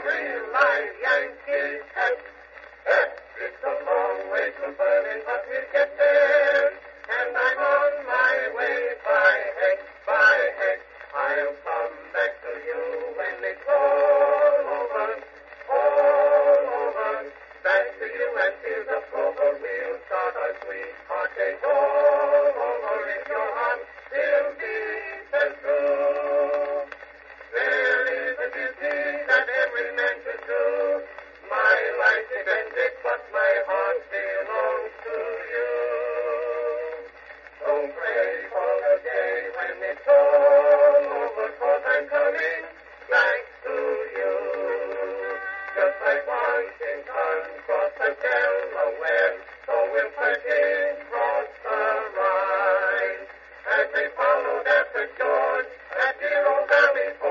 real-life Yankees hat. It's a long way to Berlin, but we'll get there. And I'm on my way by heck. I'll come back to you when it's all over. Back to you and feel the clover. We'll start our sweetheart days all over. If your heart still beats and true, there is a duty that every man should do. My life is ended, but my heart belongs to you. Don't pray for the day when it's all over, 'cause I'm coming back to you. Just like Washington crossed the Delaware, so will Perkins cross the Rhine. As they followed after George, that dear old valley